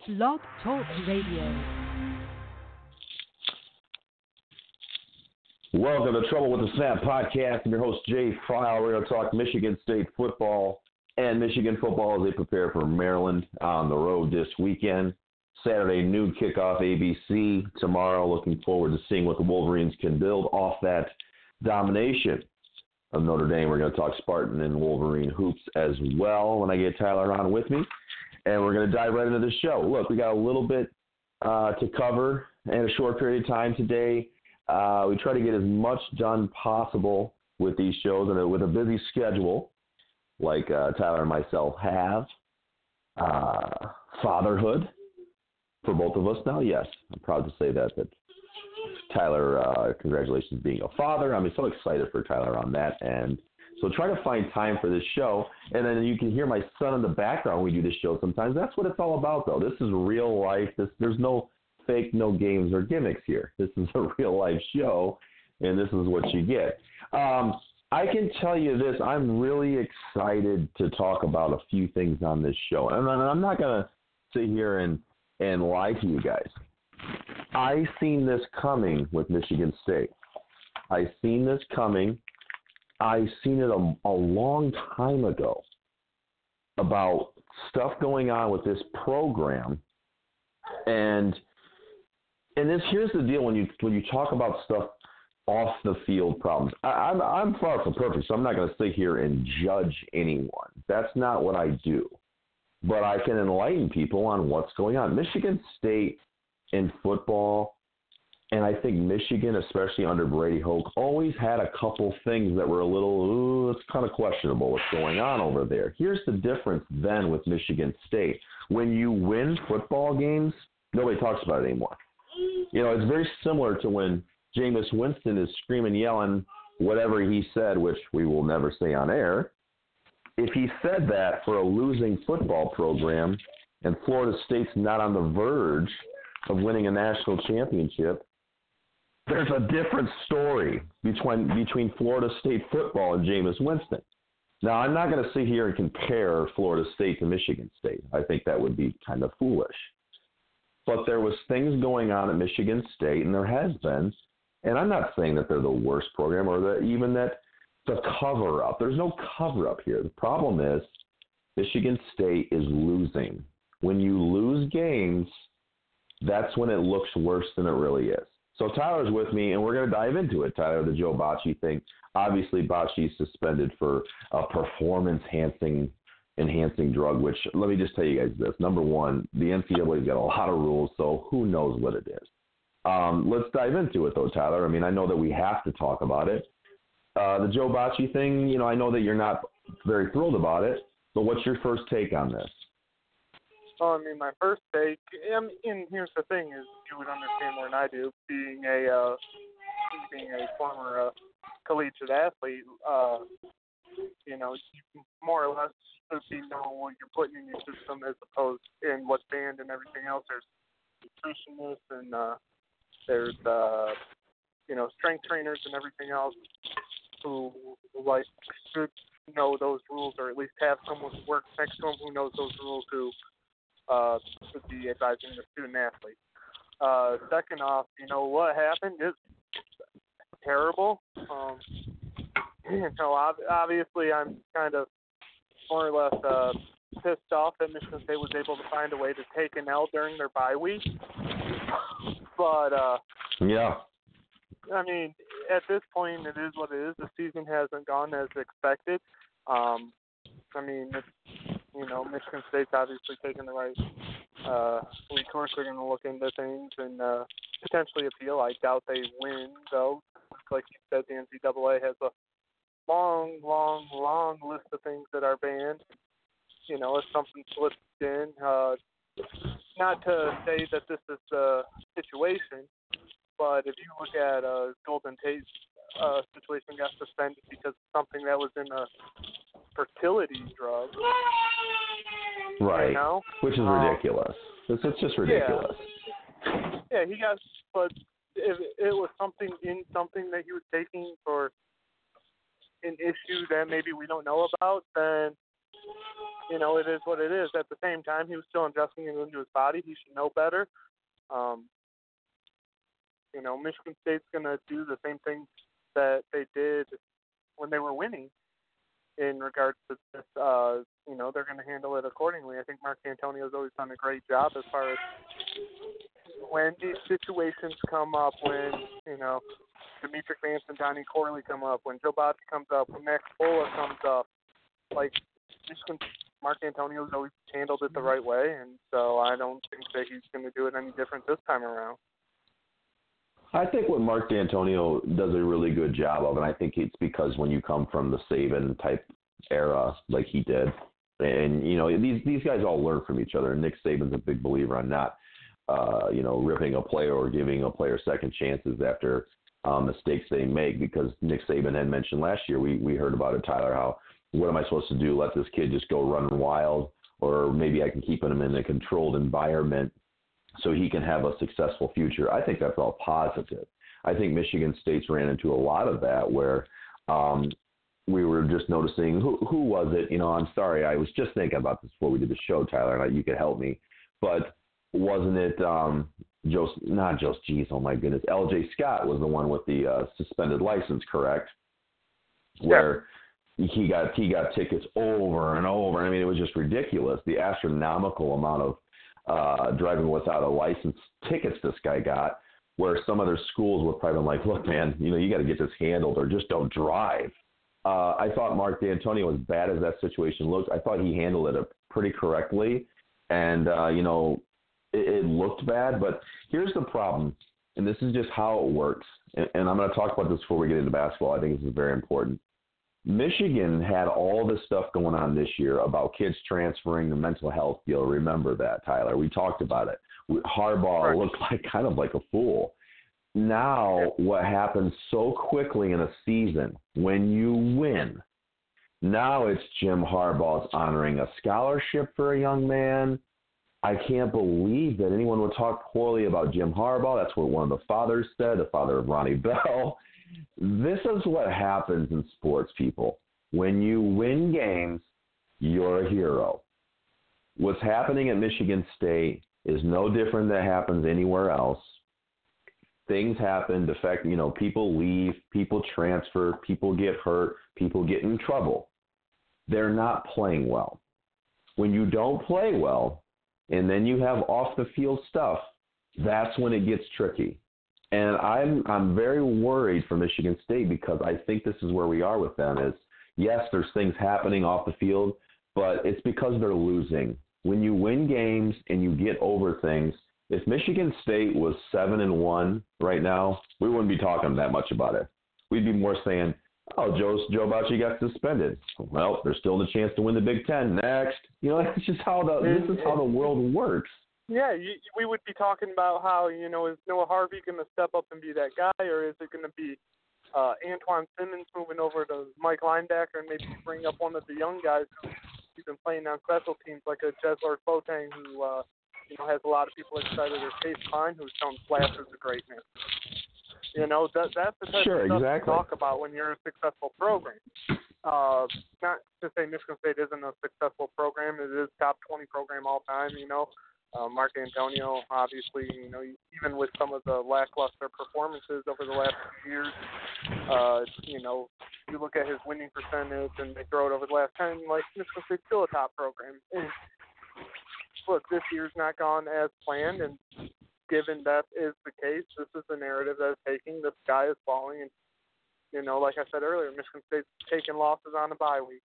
Blog Talk Radio. Welcome to Trouble with the Snap podcast. I'm your host, Jay File. We're going to talk Michigan State football and Michigan football as they prepare for Maryland on the road this weekend. Saturday, noon kickoff, ABC. Tomorrow, looking forward to seeing what the Wolverines can build off that domination of Notre Dame. We're going to talk Spartan and Wolverine hoops as well when I get Tyler on with me. And we're going to dive right into the show. Look, we got a little bit to cover in a short period of time today. We try to get as much done possible with these shows and with a busy schedule like Tyler and myself have. Fatherhood for both of us now, yes. I'm proud to say that Tyler, congratulations being a father. I'm so excited for Tyler on that. And so try to find time for this show. And then you can hear my son in the background when we do this show sometimes. That's what it's all about, though. This is real life. There's no fake, no games or gimmicks here. This is a real life show, and this is what you get. I can tell you this. I'm really excited to talk about a few things on this show. And I'm not going to sit here and lie to you guys. I seen this coming with Michigan State. I seen this coming. I seen it a long time ago about stuff going on with this program. And here's the deal when you talk about stuff off the field problems. I'm far from perfect, so I'm not going to sit here and judge anyone. That's not what I do. But I can enlighten people on what's going on. Michigan State in football, and I think Michigan, especially under Brady Hoke, always had a couple things that were a little, it's kind of questionable what's going on over there. Here's the difference then with Michigan State. When you win football games, nobody talks about it anymore. You know, it's very similar to when Jameis Winston is screaming, yelling, whatever he said, which we will never say on air. If he said that for a losing football program and Florida State's not on the verge of winning a national championship, there's a different story between Florida State football and Jameis Winston. Now, I'm not going to sit here and compare Florida State to Michigan State. I think that would be kind of foolish. But there was things going on at Michigan State, and there has been, and I'm not saying that they're the worst program or that even that the cover-up. There's no cover-up here. The problem is Michigan State is losing. When you lose games, that's when it looks worse than it really is. So Tyler's with me, and we're going to dive into it, Tyler, the Joe Bocci thing. Obviously, Bocci's suspended for a performance-enhancing drug, which let me just tell you guys this. Number one, the NCAA's got a lot of rules, so who knows what it is. Let's dive into it, though, Tyler. I mean, I know that we have to talk about it. The Joe Bocci thing, you know, I know that you're not very thrilled about it, but what's your first take on this? Well, I mean, my first take, and here's the thing, is you would understand more than I do, being a former collegiate athlete, you know, you more or less should know what you're putting in your system as opposed in what's banned and everything else. There's nutritionists and there's, you know, strength trainers and everything else who, like, should know those rules or at least have someone who works next to them who knows those rules who should be advising the student athlete. Second off, you know, what happened is terrible. You know, obviously I'm kind of more or less pissed off that Michigan State was able to find a way to take an L during their bye week. But, yeah. I mean, at this point, it is what it is. The season hasn't gone as expected. I mean, you know, Michigan State's obviously taking the right recourse. They're going to look into things and potentially appeal. I doubt they win, though. Like you said, the NCAA has a long list of things that are banned. You know, if something slips in, not to say that this is the situation, but if you look at Golden Tate's situation got suspended because of something that was in a fertility drug. Right. You know? Which is ridiculous. It's just ridiculous. Yeah, he got, but if it was something that he was taking for an issue that maybe we don't know about, then it is what it is. At the same time, he was still injecting it into his body. He should know better. Michigan State's going to do the same thing that they did when they were winning in regards to this. They're going to handle it accordingly. I think Mark D'Antonio's always done a great job as far as when these situations come up, when, Demetric Vance and Donnie Corley come up, when Joe Botch comes up, when Max Fuller comes up, like, Mark D'Antonio's always handled it the right way, and so I don't think that he's going to do it any different this time around. I think what Mark D'Antonio does a really good job of, and I think it's because when you come from the Saban type era like he did, and these guys all learn from each other. And Nick Saban's a big believer on not, ripping a player or giving a player second chances after mistakes they make. Because Nick Saban had mentioned last year, we heard about it, Tyler, how what am I supposed to do? Let this kid just go running wild, or maybe I can keep him in a controlled environment so he can have a successful future. I think that's all positive. I think Michigan State's ran into a lot of that where we were just noticing, who was it? I'm sorry, I was just thinking about this before we did the show, Tyler, and you could help me. But wasn't it L.J. Scott was the one with the suspended license, correct? Where he got tickets over and over. I mean, it was just ridiculous, the astronomical amount of driving without a license tickets this guy got, where some other schools would probably been like, look, man, you got to get this handled or just don't drive. I thought Mark D'Antonio, as bad as that situation looked, I thought he handled it pretty correctly. And, it looked bad. But here's the problem, and this is just how it works. And I'm going to talk about this before we get into basketball. I think this is very important. Michigan had all this stuff going on this year about kids transferring, the mental health deal. Remember that, Tyler. We talked about it. Harbaugh looked kind of like a fool. Now, what happens so quickly in a season when you win, now it's Jim Harbaugh's honoring a scholarship for a young man. I can't believe that anyone would talk poorly about Jim Harbaugh. That's what one of the fathers said, the father of Ronnie Bell. This is what happens in sports, people. When you win games, you're a hero. What's happening at Michigan State is no different than happens anywhere else. Things happen, people leave, people transfer, people get hurt, people get in trouble. They're not playing well. When you don't play well, and then you have off-the-field stuff, that's when it gets tricky. And I'm very worried for Michigan State because I think this is where we are with them is, yes, there's things happening off the field, but it's because they're losing. When you win games and you get over things, if Michigan State was 7-1 right now, we wouldn't be talking that much about it. We'd be more saying, oh, Joe Bauchi got suspended. Well, there's still the chance to win the Big Ten. Next. It's just this is how the world works. Yeah, we would be talking about how, is Noah Harvey going to step up and be that guy, or is it going to be Antoine Simmons moving over to Mike linebacker and maybe bring up one of the young guys who's been playing on special teams like a Jesler Fotang who, has a lot of people excited, or Chase Klein who's shown flashes of greatness. That's the type of stuff to talk about when you're a successful program. Not to say Michigan State isn't a successful program. It is top 20 program all time, Mark D'Antonio, obviously, even with some of the lackluster performances over the last few years, you look at his winning percentage and they throw it over the last 10, Michigan State's still a top program. And look, this year's not gone as planned, and given that is the case, this is the narrative that is taking. The sky is falling, and, like I said earlier, Michigan State's taking losses on a bye week.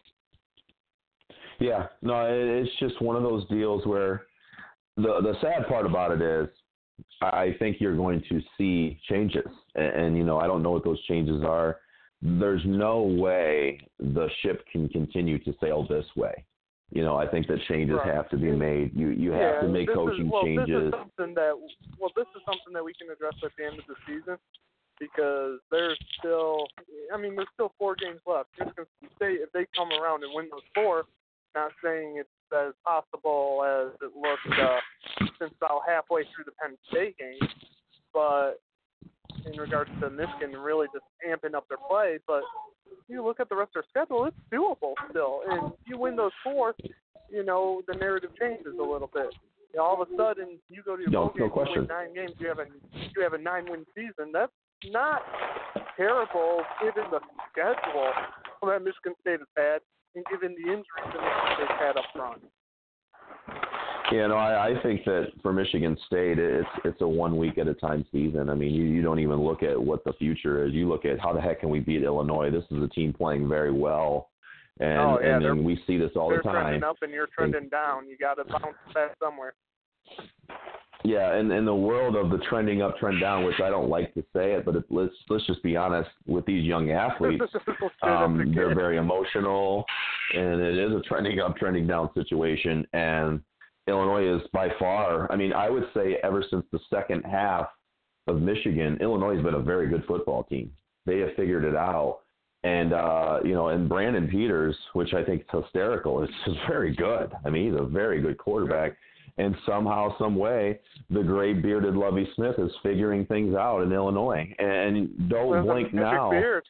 Yeah, no, it's just one of those deals where the sad part about it is I think you're going to see changes. And I don't know what those changes are. There's no way the ship can continue to sail this way. I think that changes have to be made. You have to make coaching changes. This is something that we can address at the end of the season because there's still 4 games left. Michigan State, if they come around and win those 4, not saying it's as possible as it looked since about halfway through the Penn State game, but in regards to Michigan really just amping up their play. But you look at the rest of their schedule, it's doable still. And if you win those 4, the narrative changes a little bit. All of a sudden, you go to your bowl game, no you question. win 9 games, you have a 9-win season. That's not terrible given the schedule that Michigan State has had and given the injuries that Michigan State had up front. Yeah, no, I think that for Michigan State, it's a 1 week at a time season. I mean, you don't even look at what the future is. You look at how the heck can we beat Illinois? This is a team playing very well, and we see this all the time. They're trending up and you're trending down. You got to bounce back somewhere. Yeah, and in the world of the trending up, trend down, which I don't like to say it, but let's just be honest with these young athletes. They're very emotional, and it is a trending up, trending down situation. And Illinois is by far, I mean, I would say ever since the second half of Michigan, Illinois has been a very good football team. They have figured it out. And, and Brandon Peters, which I think is hysterical, is very good. I mean, he's a very good quarterback. And somehow, some way, the gray-bearded Lovie Smith is figuring things out in Illinois. And don't blink now.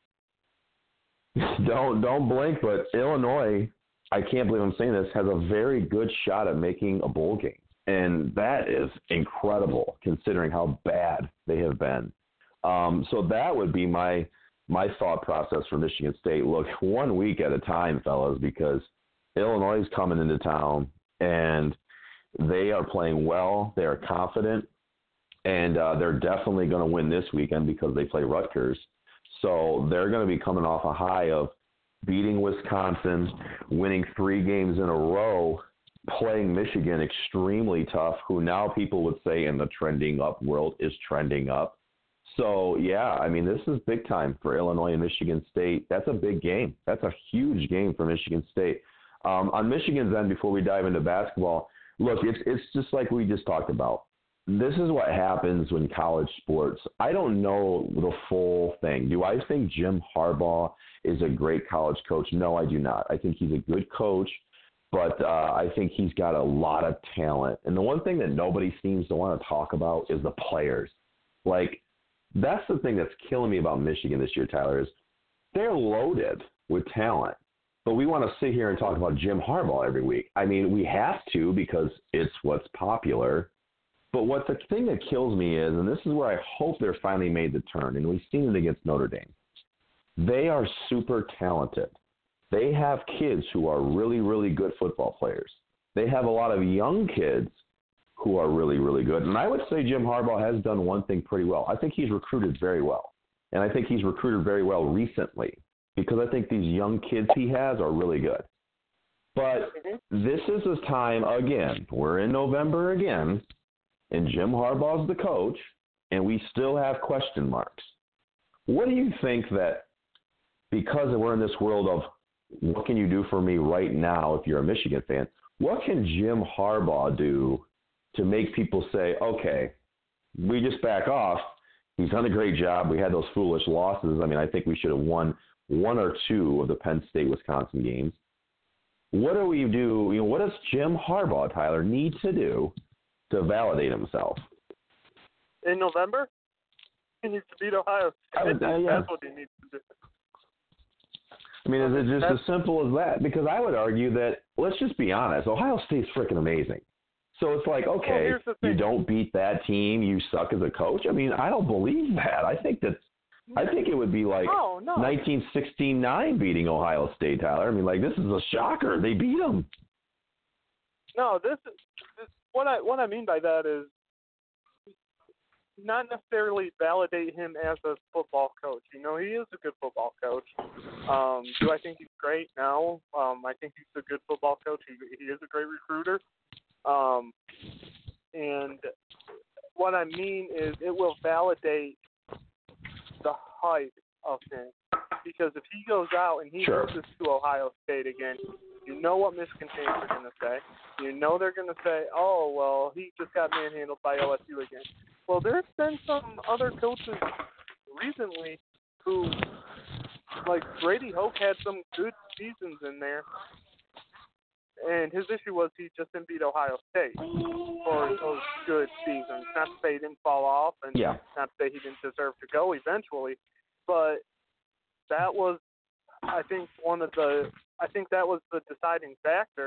Don't blink, but Illinois, I can't believe I'm saying this, has a very good shot at making a bowl game. And that is incredible considering how bad they have been. So that would be my thought process for Michigan State. Look, 1 week at a time, fellas, because Illinois is coming into town, and they are playing well. They are confident, and they're definitely going to win this weekend because they play Rutgers. So they're going to be coming off a high of beating Wisconsin, winning 3 games in a row, playing Michigan extremely tough, who now people would say in the trending up world is trending up. So, yeah, I mean, this is big time for Illinois and Michigan State. That's a big game. That's a huge game for Michigan State. On Michigan's end, before we dive into basketball, look, it's just like we just talked about. This is what happens when college sports. I don't know the full thing. Do I think Jim Harbaugh is a great college coach? No, I do not. I think he's a good coach, but I think he's got a lot of talent. And the one thing that nobody seems to want to talk about is the players. Like, that's the thing that's killing me about Michigan this year, Tyler, is they're loaded with talent. But we want to sit here and talk about Jim Harbaugh every week. I mean, we have to because it's what's popular. But what the thing that kills me is, and this is where I hope they're finally made the turn, and we've seen it against Notre Dame, they are super talented. They have kids who are really, really good football players. They have a lot of young kids who are really, really good. And I would say Jim Harbaugh has done one thing pretty well. I think he's recruited very well. And I think he's recruited very well recently because I think these young kids he has are really good. But this is his time again. We're in November again, and Jim Harbaugh's the coach, and we still have question marks. What do you think that, because we're in this world of what can you do for me right now if you're a Michigan fan, what can Jim Harbaugh do to make people say, okay, we just back off. He's done a great job. We had those foolish losses. I mean, I think we should have won 1 or 2 of the Penn State-Wisconsin games. What do we do? You know, what does Jim Harbaugh, Tyler, need to do to validate himself? In November, he needs to beat Ohio State. That's what he needs to do. I mean, is it just as simple as that? Because I would argue that, let's just be honest, Ohio State's freaking amazing. So it's like, okay, you don't beat that team, you suck as a coach. I mean, I don't believe that. I think it would be like 1969 beating Ohio State, Tyler. I mean, like, this is a shocker. They beat them. No, this what I mean by that is not necessarily validate him as a football coach. You know, he is a good football coach. Do I think he's great? No. I think he's a good football coach. He is a great recruiter. And what I mean is it will validate the hype of him. Because if he goes out and he loses to Ohio State again, you know what Michigan fans are going to say. You know they're going to say, oh, well, he just got manhandled by LSU again. Well, there's been some other coaches recently who, like Brady Hoke, had some good seasons in there. And his issue was he just didn't beat Ohio State for those good seasons. Not to say he didn't fall off, and not to say he didn't deserve to go eventually, but that was, I think, that was the deciding factor.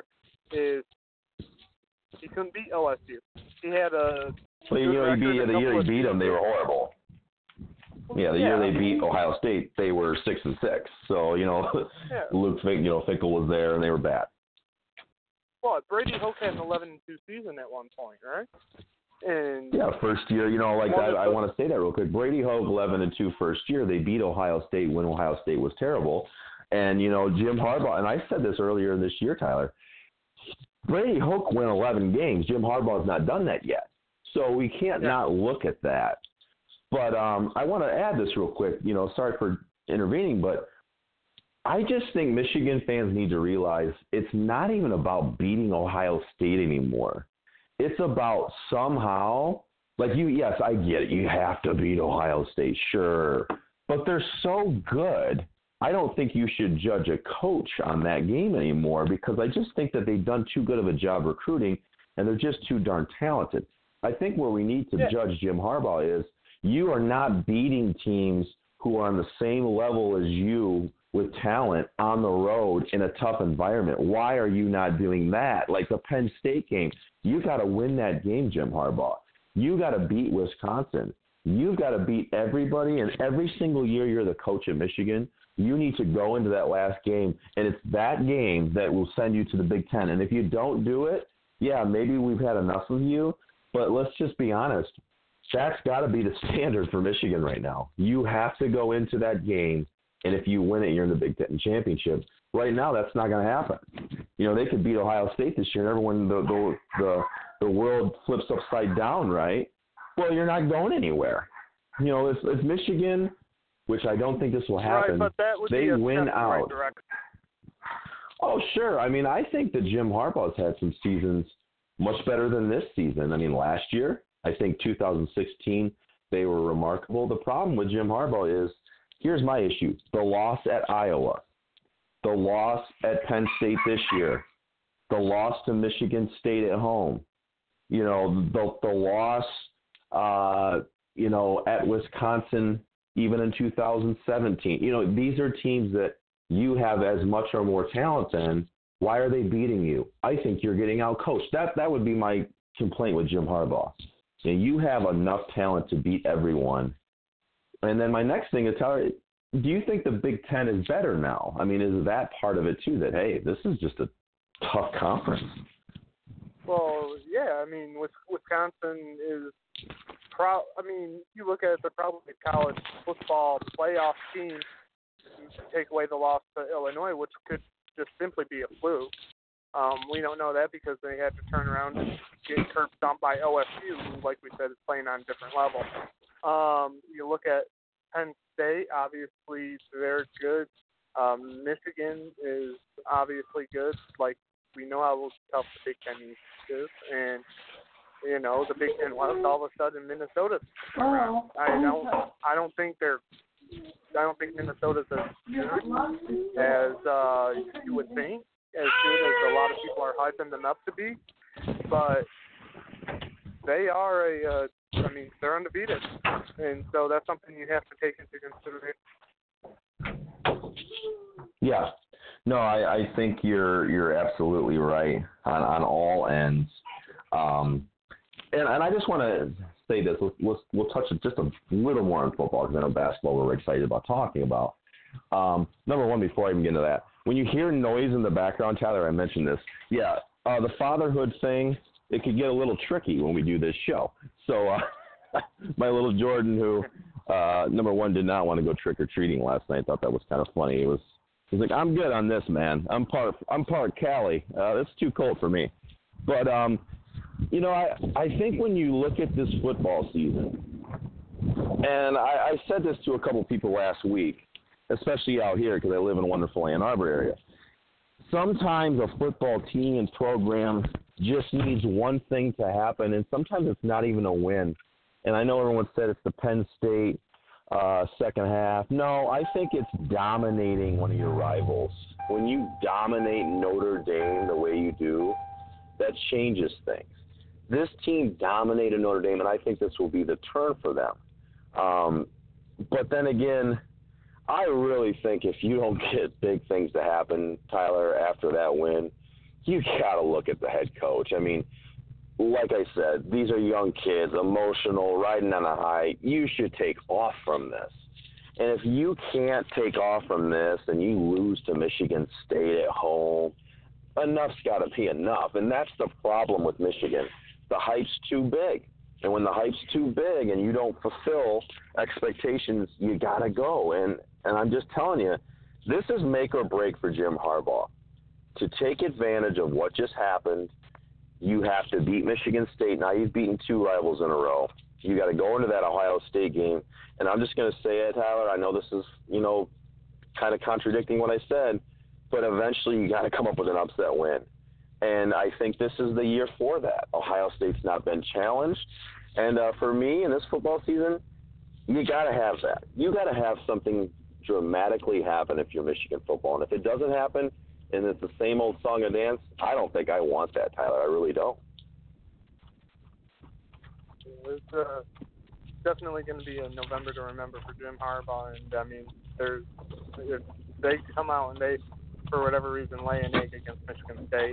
is he couldn't beat LSU. He had a Well, good the record year he beat them, they were horrible. Yeah, the year they beat Ohio State, they were 6-6. So Luke Fickell was there, and they were bad. Well, Brady Hoke had an 11-2 season at one point, right? And yeah, first year, I want to say that real quick. Brady Hoke 11-2 first year. They beat Ohio State when Ohio State was terrible, and Jim Harbaugh. And I said this earlier this year, Tyler. Brady Hoke won 11 games. Jim Harbaugh has not done that yet, so we can't not look at that. But I want to add this real quick. Sorry for intervening, but I just think Michigan fans need to realize it's not even about beating Ohio State anymore. It's about somehow, yes, I get it. You have to beat Ohio State, sure. But they're so good, I don't think you should judge a coach on that game anymore because I just think that they've done too good of a job recruiting and they're just too darn talented. I think where we need to judge Jim Harbaugh is you are not beating teams who are on the same level as you with talent on the road in a tough environment. Why are you not doing that? Like the Penn State game, you got to win that game, Jim Harbaugh. You got to beat Wisconsin. You've got to beat everybody, and every single year you're the coach at Michigan, you need to go into that last game, and it's that game that will send you to the Big Ten. And if you don't do it, maybe we've had enough of you, but let's just be honest. That's got to be the standard for Michigan right now. You have to go into that game, and if you win it, you're in the Big Ten championship. Right now, that's not going to happen. They could beat Ohio State this year, and everyone, the world flips upside down, right? Well, you're not going anywhere. If Michigan, which I don't think this will happen, right, but that would they be a win step in the out. right direction. Oh, sure. I mean, I think that Jim Harbaugh's had some seasons much better than this season. I mean, last year, I think 2016, they were remarkable. The problem with Jim Harbaugh is, here's my issue. The loss at Iowa, the loss at Penn State this year, the loss to Michigan State at home, the loss, at Wisconsin even in 2017. These are teams that you have as much or more talent than. Why are they beating you? I think you're getting out-coached. That would be my complaint with Jim Harbaugh. You have enough talent to beat everyone. And then my next thing is, Tyler, do you think the Big Ten is better now? I mean, is that part of it too, that, hey, this is just a tough conference? Well, yeah. I mean, Wisconsin is you look at it, they're probably a college football playoff team. Take away the loss to Illinois, which could just simply be a fluke. We don't know that because they had to turn around and get curb stomped by OSU, who, like we said, is playing on a different level. You look at Penn State, obviously they're good. Michigan is obviously good. Like, we know how tough the Big Ten is, and the Big Ten West, all of a sudden Minnesota's around. I don't think Minnesota's as good as you would think, as good as a lot of people are hyping them up to be, but they are they're undefeated, and so that's something you have to take into consideration. Yeah. No, I think you're absolutely right on all ends. And I just want to say this. We'll touch just a little more on football because I know basketball we're excited about talking about. Number one, before I even get into that, when you hear noise in the background, Tyler, I mentioned this. Yeah, the fatherhood thing, it could get a little tricky when we do this show. So my little Jordan, who, number one, did not want to go trick-or-treating last night, thought that was kind of funny. He's like, I'm good on this, man. I'm part Cali. It's too cold for me. But, I think when you look at this football season, and I said this to a couple people last week, especially out here because I live in a wonderful Ann Arbor area, sometimes a football team and program just needs one thing to happen, and sometimes it's not even a win. And I know everyone said it's the Penn State second half. No, I think it's dominating one of your rivals. When you dominate Notre Dame the way you do, that changes things. This team dominated Notre Dame, and I think this will be the turn for them. But then again, I really think if you don't get big things to happen, Tyler, after that win, you got to look at the head coach. I mean, like I said, these are young kids, emotional, riding on a high. You should take off from this. And if you can't take off from this and you lose to Michigan State at home, enough's got to be enough. And that's the problem with Michigan. The hype's too big. And when the hype's too big and you don't fulfill expectations, you got to go. And I'm just telling you, this is make or break for Jim Harbaugh. To take advantage of what just happened, you have to beat Michigan State. Now you've beaten 2 rivals in a row. You got to go into that Ohio State game. And I'm just going to say it, Tyler. I know this is, kind of contradicting what I said, but eventually you got to come up with an upset win. And I think this is the year for that. Ohio State's not been challenged. And for me, in this football season, you got to have that. You got to have something dramatically happen if you're Michigan football. And if it doesn't happen and it's the same old song and dance, I don't think I want that, Tyler. I really don't. It's definitely going to be a November to remember for Jim Harbaugh. And, I mean, if they come out and they, for whatever reason, lay an egg against Michigan State,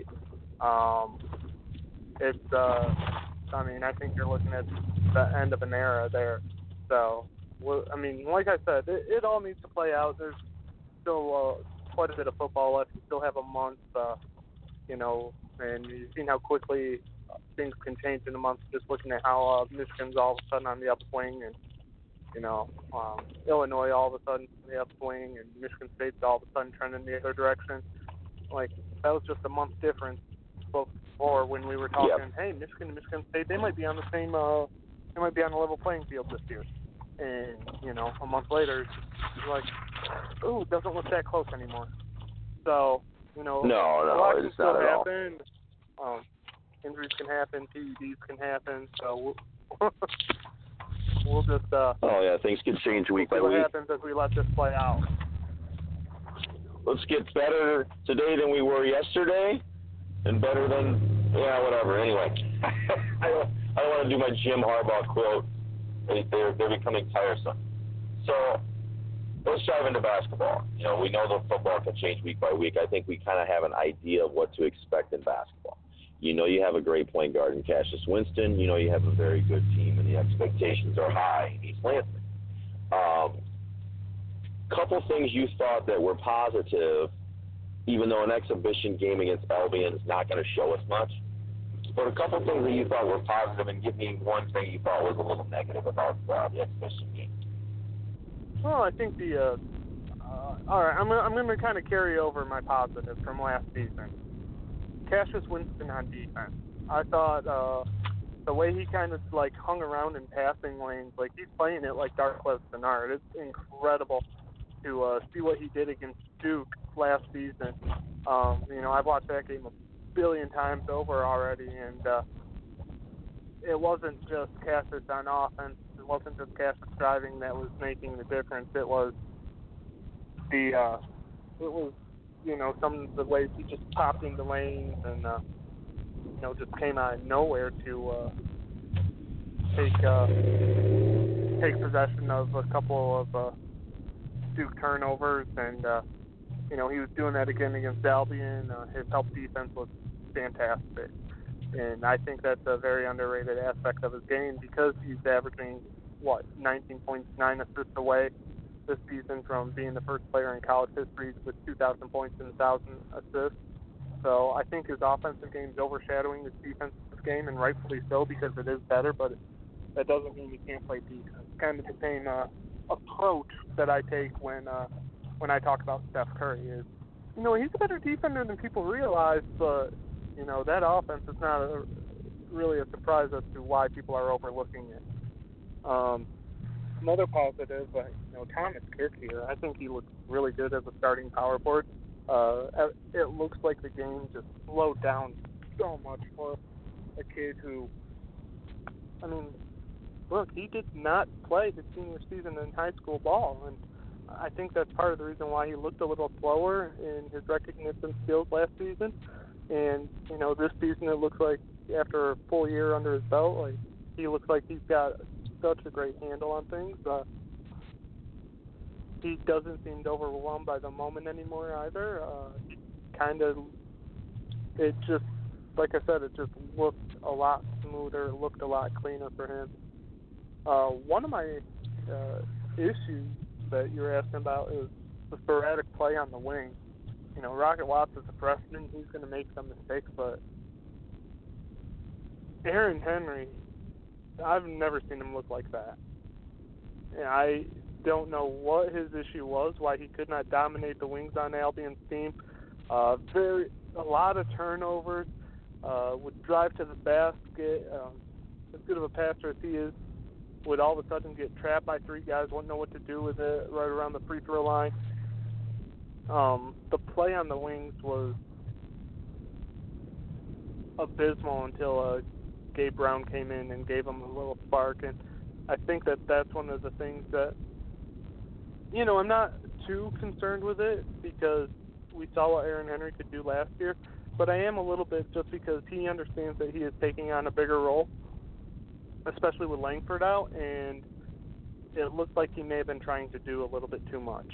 I think you're looking at the end of an era there. So, like I said, it all needs to play out. There's still quite a bit of football left. You still have a month, and you've seen how quickly things can change in a month, just looking at how Michigan's all of a sudden on the upswing, and Illinois all of a sudden on the upswing, and Michigan State's all of a sudden trending the other direction. Like, that was just a month difference before when we were talking, hey, Michigan and Michigan State, they might be on the same, they might be on a level playing field this year. And, a month later, it's like, ooh, it doesn't look that close anymore. So, a lot can still happen. Injuries can happen, PEDs can happen, so we'll just things can change week by week. week. What happens as we let this play out? Let's get better today than we were yesterday, and better than whatever. Anyway, I don't want to do my Jim Harbaugh quote. They're becoming tiresome. So let's dive into basketball. We know that football can change week by week. I think we kind of have an idea of what to expect in basketball. You have a great point guard in Cassius Winston. You have a very good team, and the expectations are high in East Lansing. Couple things you thought that were positive, even though an exhibition game against Albion is not going to show us much. But a couple things that you thought were positive, and give me one thing you thought was a little negative about the exhibition game. Well, I think all right, I'm going to kind of carry over my positive from last season. Cassius Winston on defense. I thought the way he kind of hung around in passing lanes, he's playing it like Darqueze Dennard. It's incredible to see what he did against Duke last season. I've watched that game a billion times over already, and it wasn't just Cassius on offense. It wasn't just Cassius driving that was making the difference. It was some of the ways he just popped into lanes and, just came out of nowhere to take possession of a couple of Duke turnovers. And, he was doing that again against Albion. His help defense was fantastic. And I think that's a very underrated aspect of his game because he's averaging, 19 points, 9 assists away this season from being the first player in college history with 2,000 points and 1,000 assists. So I think his offensive game is overshadowing his defensive game, and rightfully so because it is better, but that doesn't mean he can't play defense. It's kind of the same approach that I take when I talk about Steph Curry is, he's a better defender than people realize, but, that offense is not really a surprise as to why people are overlooking it. Another positive, Thomas Kirk here, I think he looks really good as a starting power forward. It looks like the game just slowed down so much for a kid who, look, he did not play his senior season in high school ball, and I think that's part of the reason why he looked a little slower in his recognition skills last season. And, this season it looks like after a full year under his belt, he looks like he's got such a great handle on things. He doesn't seem overwhelmed by the moment anymore either. He kind of it just, like I said, it just looked a lot smoother. It looked a lot cleaner for him. One of my issues that you were asking about is the sporadic play on the wing. You know, Rocket Watts is a freshman. He's going to make some mistakes, but Aaron Henry, I've never seen him look like that. And I don't know what his issue was, why he could not dominate the wings on Albion's team. A lot of turnovers, would drive to the basket. As good of a passer as he is, would all of a sudden get trapped by three guys, wouldn't know what to do with it right around the free throw line. The play on the wings was abysmal until Gabe Brown came in and gave him a little spark, and I think that that's one of the things that, you know, I'm not too concerned with it because we saw what Aaron Henry could do last year, but I am a little bit just because he understands that he is taking on a bigger role, especially with Langford out, and it looks like he may have been trying to do a little bit too much.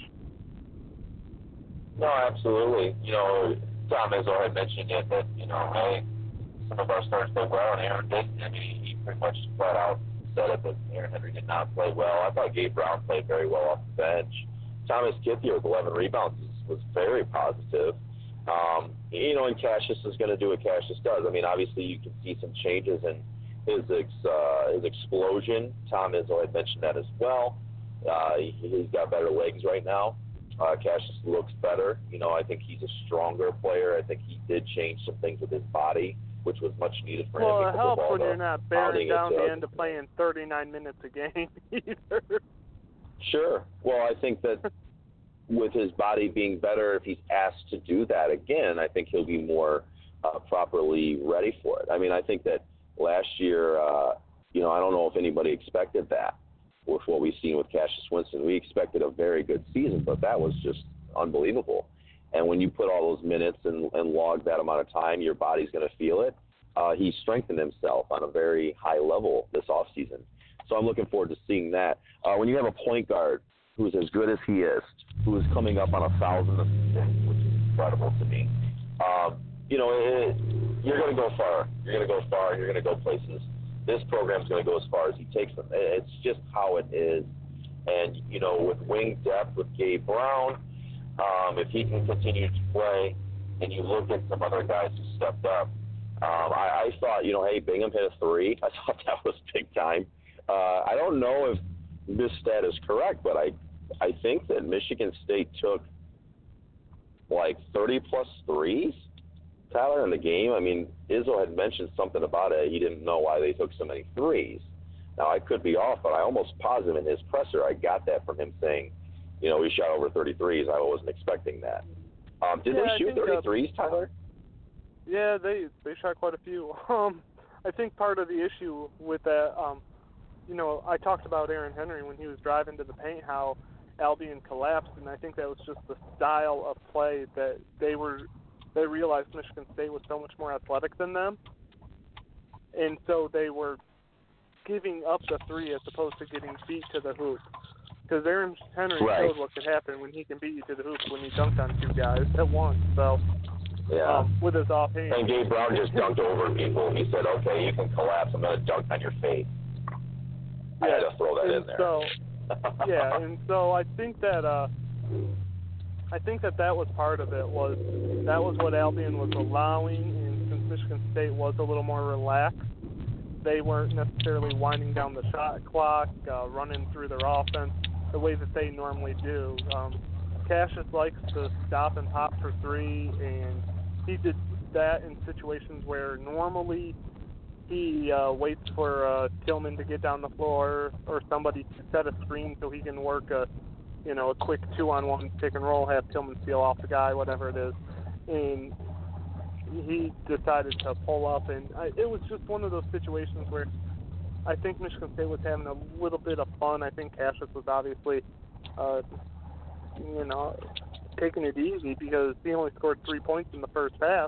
No, absolutely. You know, Tom Izzo had mentioned it that, you know, hey, some of our stars played well, and Aaron didn't. I mean, he pretty much flat out said it, that Aaron Henry did not play well. I thought Gabe Brown played very well off the bench. Thomas Kithier with 11 rebounds was very positive. You know, and Cassius is going to do what Cassius does. I mean, obviously you can see some changes in his explosion. Tom Izzo had mentioned that as well. He's got better legs right now. Cassius looks better. You know, I think he's a stronger player. I think he did change some things with his body, which was much needed for him. Well, it helps when you're not bearing down the end of playing 39 minutes a game either. Sure. Well, I think that with his body being better, if he's asked to do that again, I think he'll be more properly ready for it. I mean, I think that last year, you know, I don't know if anybody expected that with what we've seen with Cassius Winston. We expected a very good season, but that was just unbelievable. And when you put all those minutes and log that amount of time, your body's going to feel it. He strengthened himself on a very high level this offseason. So I'm looking forward to seeing that. When you have a point guard who's as good as he is, who is coming up on 1,000 assists, which is incredible to me, you know, you're going to go far. You're going to go far. You're going to go places. This program's going to go as far as he takes them. It's just how it is. And, you know, with wing depth with Gabe Brown, if he can continue to play, and you look at some other guys who stepped up, I thought, you know, hey, Bingham hit a three. I thought that was big time. I don't know if this stat is correct, but I think that Michigan State took like 30-plus threes, Tyler, in the game. I mean, Izzo had mentioned something about it. He didn't know why they took so many threes. Now, I could be off, but I almost positive in his presser I got that from him saying, you know, we shot over 33s. I wasn't expecting that. Did they shoot 33s, Tyler? Yeah, they shot quite a few. I think part of the issue with that, you know, I talked about Aaron Henry when he was driving to the paint, how Albion collapsed, and I think that was just the style of play that they realized Michigan State was so much more athletic than them, and so they were giving up the three as opposed to getting beat to the hoop. Because Aaron Henry showed what could happen when he can beat you to the hoop when he dunked on two guys at once. So, yeah. With his offhand. And Gabe Brown just dunked over people. He said, okay, you can collapse. I'm going to dunk on your face. I had to throw that in there. So, yeah, and so I think that that was part of it. That was what Albion was allowing, and since Michigan State was a little more relaxed, they weren't necessarily winding down the shot clock, running through their offense the way that they normally do. Cassius likes to stop and pop for three, and he did that in situations where normally he waits for Tillman to get down the floor or somebody to set a screen so he can work a quick 2-on-1 pick and roll, have Tillman steal off the guy, whatever it is. And he decided to pull up, and it was just one of those situations where I think Michigan State was having a little bit of fun. I think Cassius was obviously, taking it easy because he only scored 3 points in the first half.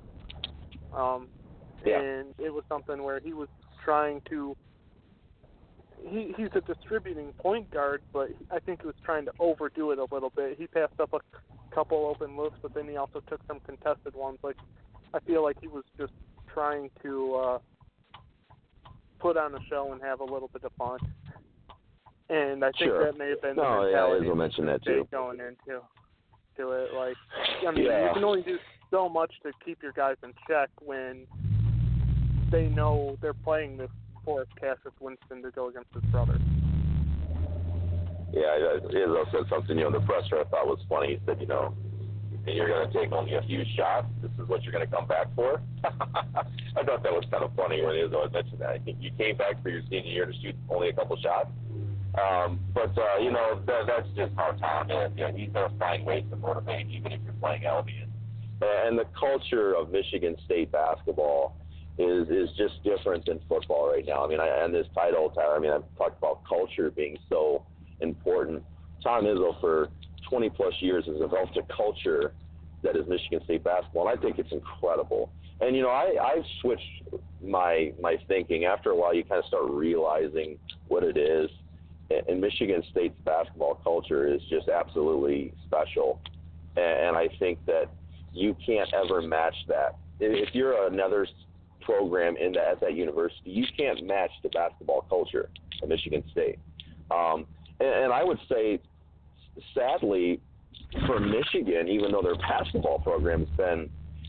And it was something where he was trying to he's a distributing point guard, but I think he was trying to overdo it a little bit. He passed up a couple open looks, but then he also took some contested ones. Like, I feel like he was just trying to put on a show and have a little bit of fun. And I think that may have been the mentality Izzo mentioned that too. Going into it. Like, I mean, you can only do so much to keep your guys in check when they know they're playing this Forrest Cassius Winston to go against his brother. Yeah, Izzo said something, the presser I thought was funny. He said, you're going to take only a few shots. This is what you're going to come back for? I thought that was kind of funny when Izzo had mentioned that. I think you came back for your senior year to shoot only a couple shots. That's just how Tom is. He's going to find ways to motivate, even if you're playing Albion. And the culture of Michigan State basketball is just different than football right now. I mean, and this title, Tyler, I've talked about culture being so important. Tom Izzo, for 20-plus years, has developed a culture that is Michigan State basketball, and I think it's incredible. And, I've switched my thinking. After a while, you kind of start realizing what it is. And Michigan State's basketball culture is just absolutely special. And I think that you can't ever match that. If you're another program at that university, you can't match the basketball culture at Michigan State. And I would say, sadly, for Michigan, even though their basketball program has been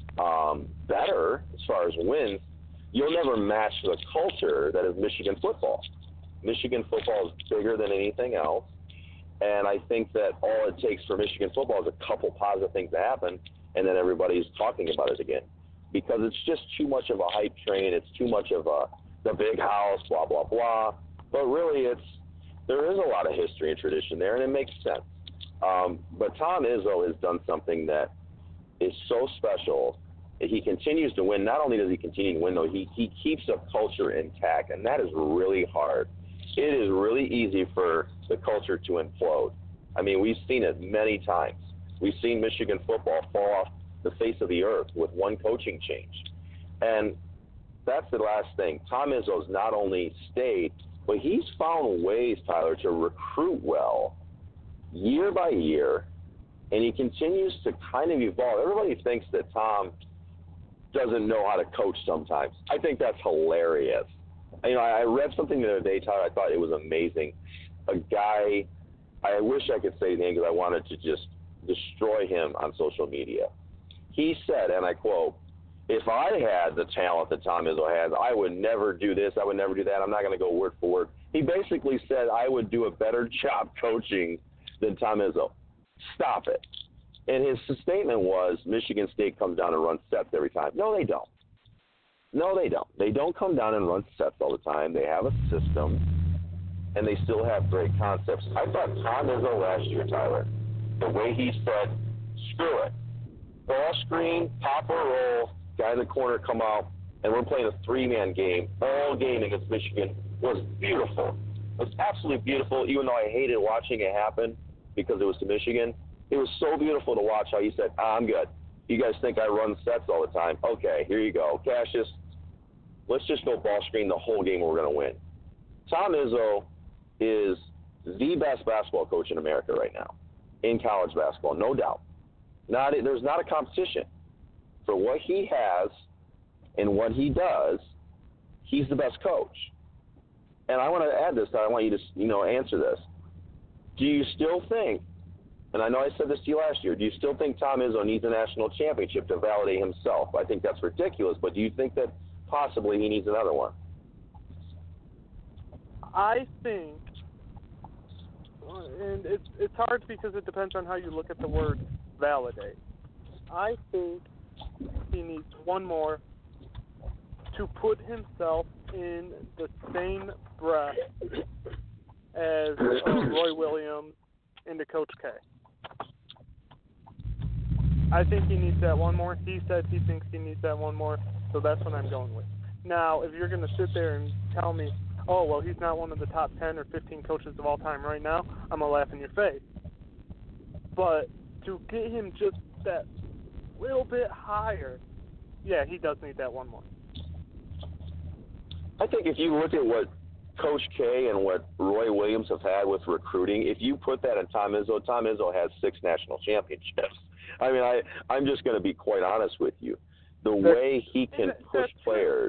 better as far as wins, you'll never match the culture that is Michigan football. Michigan football is bigger than anything else, and I think that all it takes for Michigan football is a couple positive things to happen, and then everybody's talking about it again, because it's just too much of a hype train. It's too much of the big house, blah, blah, blah. But really, there is a lot of history and tradition there, and it makes sense. But Tom Izzo has done something that is so special. He continues to win. Not only does he continue to win, though, he keeps a culture intact, and that is really hard. It is really easy for the culture to implode. I mean, we've seen it many times. We've seen Michigan football fall off the face of the earth with one coaching change. And that's the last thing. Tom Izzo's not only stayed, but he's found ways, Tyler, to recruit well year by year, and he continues to kind of evolve. Everybody thinks that Tom doesn't know how to coach sometimes. I think that's hilarious. I read something the other day, Tyler. I thought it was amazing. A guy, I wish I could say his name because I wanted to just destroy him on social media. He said, and I quote, "If I had the talent that Tom Izzo has, I would never do this, I would never do that. I'm not going to go word for word." He basically said, I would do a better job coaching than Tom Izzo. Stop it. And his statement was, Michigan State comes down and runs sets every time. No, they don't. No, they don't. They don't come down and run sets all the time. They have a system, and they still have great concepts. I thought Tom Izzo last year, Tyler, the way he said, screw it. Ball screen, pop or roll, guy in the corner come out, and we're playing a three-man game all game against Michigan was beautiful. It was absolutely beautiful, even though I hated watching it happen because it was to Michigan. It was so beautiful to watch how he said, I'm good. You guys think I run sets all the time? Okay, here you go. Cassius, let's just go ball screen the whole game and we're going to win. Tom Izzo is the best basketball coach in America right now in college basketball, no doubt. There's not a competition. For what he has and what he does, he's the best coach. And I want to add this, I want you to answer this. Do you still think, and I know I said this to you last year, do you still think Tom Izzo needs a national championship to validate himself? I think that's ridiculous, but do you think that possibly he needs another one? I think, and it's hard because it depends on how you look at the word validate. I think he needs one more to put himself in the same breath as Roy Williams into Coach K. I think he needs that one more. He said he thinks he needs that one more, so that's what I'm going with. Now, if you're going to sit there and tell me, oh, well, he's not one of the top 10 or 15 coaches of all time right now, I'm going to laugh in your face. But to get him just that little bit higher, yeah, he does need that one more. I think if you look at what Coach K and what Roy Williams have had with recruiting, if you put that in Tom Izzo has 6 national championships. I mean, I'm just going to be quite honest with you. the way he can push players.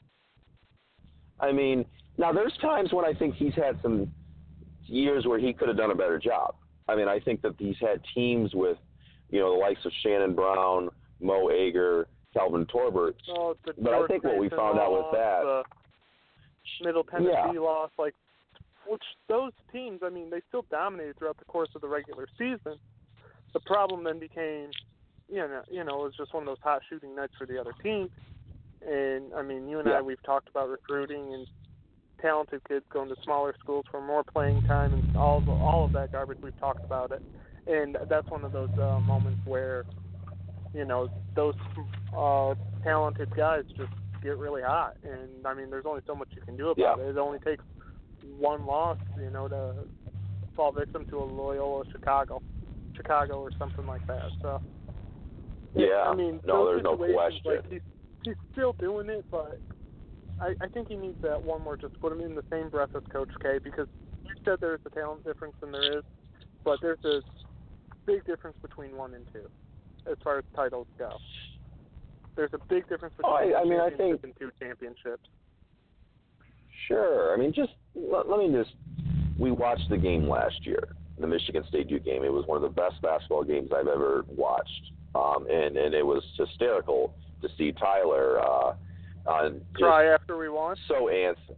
I mean, now there's times when I think he's had some years where he could have done a better job. I mean, I think that he's had teams with, the likes of Shannon Brown, Mo Ager, Calvin Torbert. Oh, but I think what we found out with that, Middle Tennessee loss, which those teams, I mean, they still dominated throughout the course of the regular season. The problem then became, it was just one of those hot shooting nights for the other team. And I mean, you and I, we've talked about recruiting and talented kids going to smaller schools for more playing time and all of that garbage. We've talked about it, and that's one of those moments where, those talented guys just get really hot. And I mean, there's only so much you can do about it. It only takes one loss, to fall victim to a Loyola Chicago or something like that. So I mean, there's no question. He's still doing it, but I think he needs that one more, just put him in the same breath as Coach K, because you said there's a talent difference, and there is, but there's a big difference between 1 and 2 as far as titles go. There's a big difference between I think and 2 championships. Sure. I mean, we watched the game last year, the Michigan State Duke game. It was one of the best basketball games I've ever watched, and it was hysterical to see Tyler cry after we won. So antsy.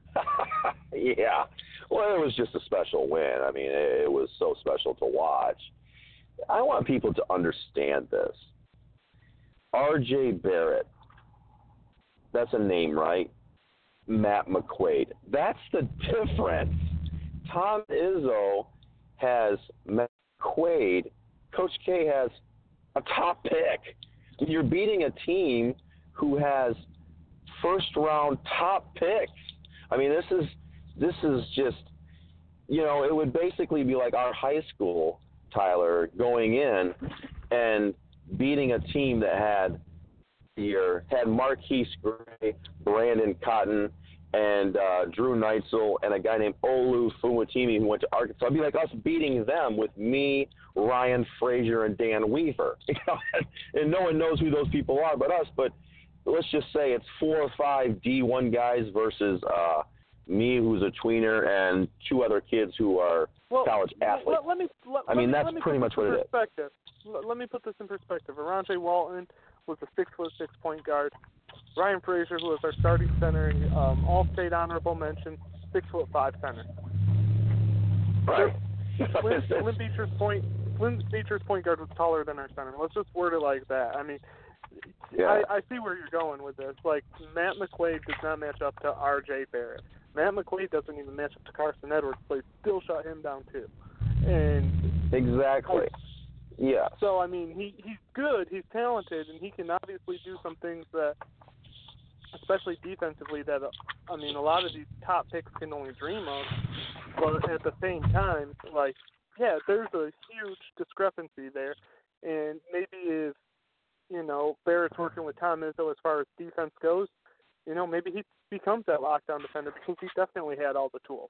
Yeah. Well, it was just a special win. I mean, it was so special to watch. I want people to understand this. R.J. Barrett, that's a name, right? Matt McQuaid. That's the difference. Tom Izzo has Matt McQuaid. Coach K has a top pick. You're beating a team who has first-round top picks. I mean, this is just, it would basically be like our high school, Tyler, going in and beating a team that had Marquise Gray, Brandon Cotton, and Drew Neitzel, and a guy named Olu Fumatimi who went to Arkansas. It'd be like us beating them with me, Ryan Frazier, and Dan Weaver. And no one knows who those people are but us. But let's just say it's 4 or 5 D1 guys versus me, who's a tweener, and 2 other kids who are college athletes. That's pretty much what it is. Let me put this in perspective. Arante Walton was a 6'6" point guard. Ryan Frazier, who was our starting center, All-State honorable mention, 6'5" center. Right. Lynn Beecher's point guard was taller than our center. Let's just word it like that. I mean, I see where you're going with this. Like, Matt McQuaid does not match up to R.J. Barrett. Matt McQuaid doesn't even match up to Carson Edwards, but he still shot him down too. And exactly. Yeah. So, I mean, he's good, he's talented, and he can obviously do some things that, especially defensively, that, I mean, a lot of these top picks can only dream of. But at the same time, there's a huge discrepancy there. And maybe if, Barrett's working with Tom Izzo as far as defense goes, maybe he becomes that lockdown defender, because he definitely had all the tools.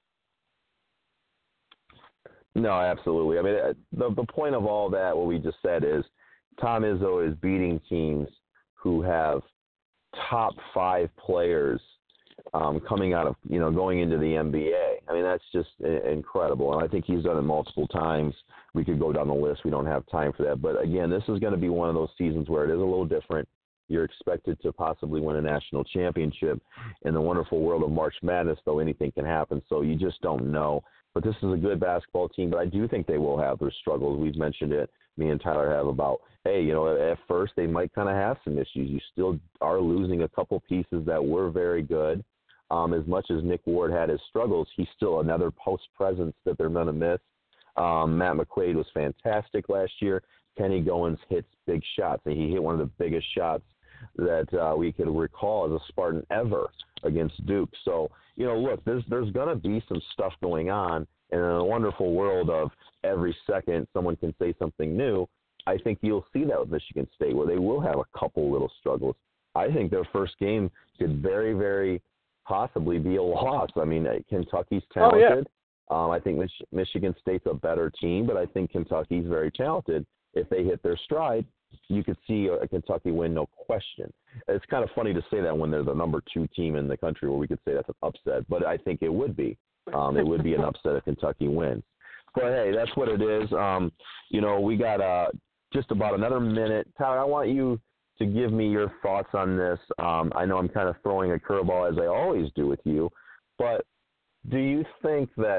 No, absolutely. I mean, the point of all that, what we just said, is Tom Izzo is beating teams who have top 5 players coming out of, going into the NBA. I mean, that's just incredible. And I think he's done it multiple times. We could go down the list. We don't have time for that. But, again, this is going to be one of those seasons where it is a little different. You're expected to possibly win a national championship. In the wonderful world of March Madness, though, anything can happen. So you just don't know. But this is a good basketball team. But I do think they will have their struggles. We've mentioned it. Me and Tyler have about, hey, at first they might kind of have some issues. You still are losing a couple pieces that were very good. As much as Nick Ward had his struggles, he's still another post presence that they're going to miss. Matt McQuaid was fantastic last year. Kenny Goins hits big shots. He hit one of the biggest shots that we could recall as a Spartan ever against Duke. So, look, there's going to be some stuff going on. And in a wonderful world of every second someone can say something new, I think you'll see that with Michigan State, where they will have a couple little struggles. I think their first game could very, very possibly be a loss. I mean, Kentucky's talented. Oh, yeah. I think Michigan State's a better team, but I think Kentucky's very talented. If they hit their stride, you could see a Kentucky win, no question. It's kind of funny to say that when they're the number 2 team in the country, where we could say that's an upset, but I think it would be. It would be an upset if Kentucky wins. But, hey, that's what it is. We got just about another minute. Tyler, I want you to give me your thoughts on this. I know I'm kind of throwing a curveball, as I always do with you, but do you think that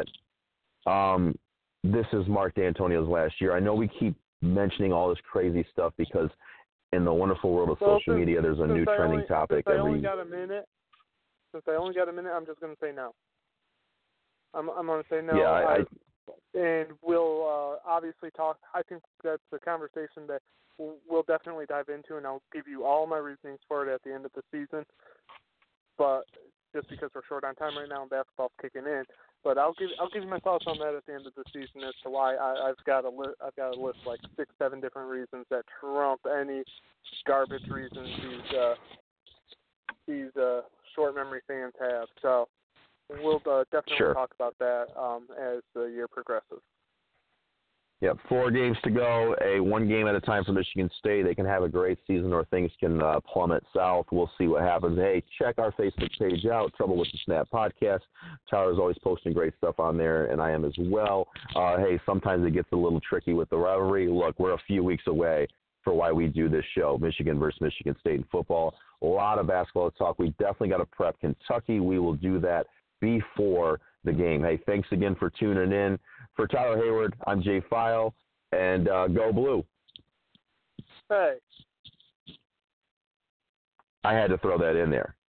this is Mark D'Antonio's last year? I know we keep mentioning all this crazy stuff because in the wonderful world of social media, there's a new trending topic. Since I only got a minute, I'm just going to say no. I'm going to say no. Yeah, and we'll obviously talk. I think that's a conversation that we'll definitely dive into, and I'll give you all my reasonings for it at the end of the season. But just because we're short on time right now and basketball's kicking in, but I'll give you my thoughts on that at the end of the season as to why I've got a list like 6-7 different reasons that trump any garbage reasons these short memory fans have. So we'll definitely talk about that as the year progresses. Yep, 4 games to go, 1 game at a time for Michigan State. They can have a great season or things can plummet south. We'll see what happens. Hey, check our Facebook page out, Trouble with the Snap Podcast. Tyler's always posting great stuff on there, and I am as well. Hey, sometimes it gets a little tricky with the rivalry. Look, we're a few weeks away for why we do this show, Michigan versus Michigan State in football. A lot of basketball talk. We definitely got to prep Kentucky. We will do that before the game. Hey, thanks again for tuning in. For Tyler Hayward, I'm Jay File, and go Blue. Hey. I had to throw that in there.